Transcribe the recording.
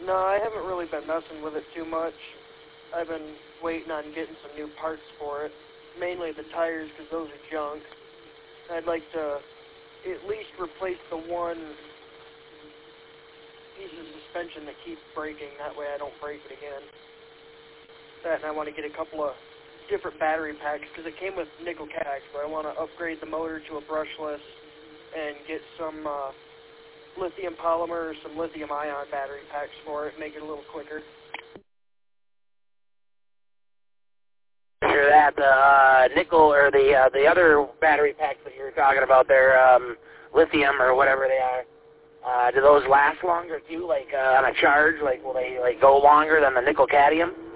No, I haven't really been messing with it too much. I've been waiting on getting some new parts for it, mainly the tires because those are junk. I'd like to at least replace the one piece of suspension that keeps breaking. That way I don't break it again. That, and I want to get a couple of different battery packs because it came with nickel packs, but I want to upgrade the motor to a brushless and get some lithium polymer or some lithium ion battery packs for it, make it a little quicker. Sure that nickel or the other battery packs that you're talking about there, lithium or whatever they are, do those last longer too? Like on a charge, like will they like go longer than the nickel cadmium?